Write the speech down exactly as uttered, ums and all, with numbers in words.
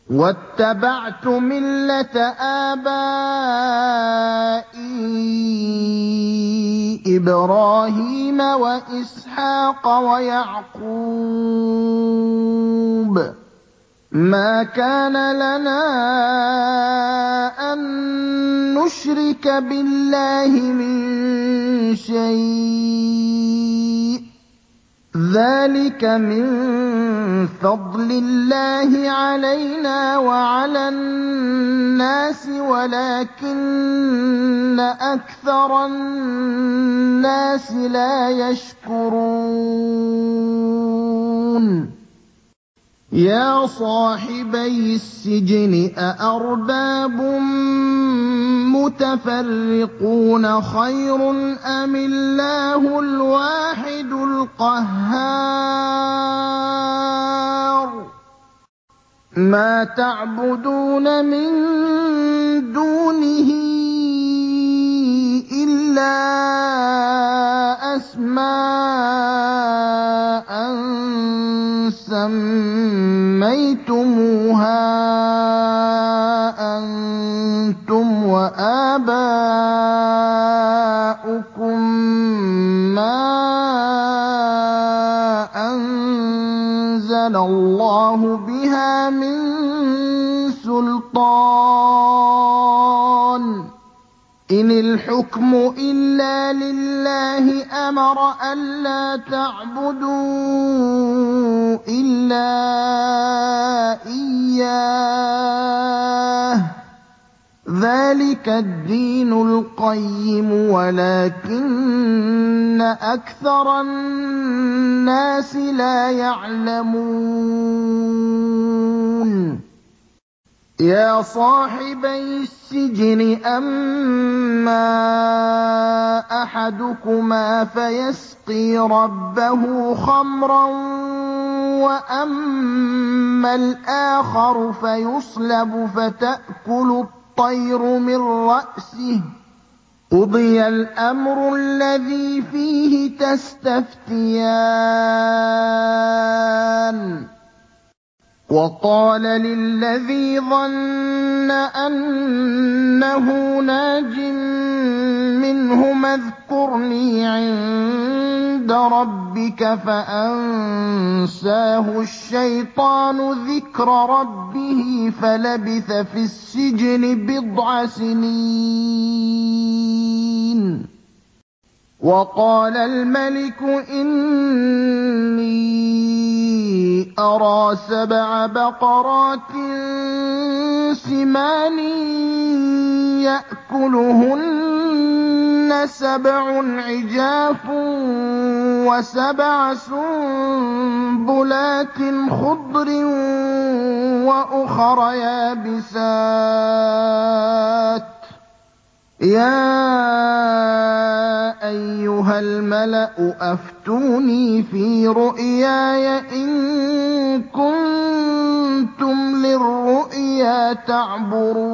وَاتَّبَعْتُ مِلَّةَ آبَائِي إِبْرَاهِيمَ وَإِسْحَاقَ وَيَعْقُوبَ ۚ مَا كَانَ لَنَا أَن نُّشْرِكَ بِاللَّهِ مِن شَيْءٍ ۚ ذَٰلِكَ مِن فَضْلِ اللَّهِ عَلَيْنَا وَعَلَى النَّاسِ وَلَٰكِنَّ أَكْثَرَ النَّاسِ لَا يَشْكُرُونَ يَا صَاحِبَيِ السِّجْنِ أَأَرْبَابٌ مُّتَفَرِّقُونَ خَيْرٌ أَمِ اللَّهُ الْوَاحِدُ الْقَهَّارُ مَا تَعْبُدُونَ مِن دُونِهِ إِلَّا أَسْمَاءً سَمَّيْتُمُوهَا أَنتُمْ وَآبَاؤُكُم مَّا أَنزَلَ اللَّهُ بِهَا مِن سُلْطَانٍ ۚ إِنِ الْحُكْمُ إِلَّا لِلَّهِ أَمَرَ أَلَّا تَعْبُدُوا إِلَّا إِيَّاهُ ۚ ذَٰلِكَ الدِّينُ الْقَيِّمُ وَلَٰكِنَّ أَكْثَرَ النَّاسِ لَا يَعْلَمُونَ يَا صَاحِبَيِ السِّجْنِ أَمَّا أَحَدُكُمَا فَيَسْقِي رَبَّهُ خَمْرًا وَأَمَّا الْآخَرُ فَيُصْلَبُ فَتَأْكُلُ الطَّيْرُ مِن رَّأْسِهِ ۚ قُضِيَ الْأَمْرُ الَّذِي فِيهِ تَسْتَفْتِيَانِ وَقَالَ لِلَّذِي ظَنَّ أَنَّهُ نَاجٍ مِّنْهُمَا اذْكُرْنِي عِندَ رَبِّكَ فَأَنسَاهُ الشَّيْطَانُ ذِكْرَ رَبِّهِ فَلَبِثَ فِي السِّجْنِ بِضْعَ سِنِينَ وَقَالَ الْمَلِكُ إِنِّي أَرَىٰ سَبْعَ بَقَرَاتٍ سِمَانٍ يَأْكُلُهُنَّ سَبْعٌ عِجَافٌ وَسَبْعَ سُنبُلَاتٍ خُضْرٍ وَأُخَرَ يَابِسَاتٍ ۖ يَا أَيُّهَا الْمَلَأُ أَفْتُونِي فِي رُؤْيَايَ إِن كُنتُمْ لِلرُّؤْيَا تَعْبُرُونَ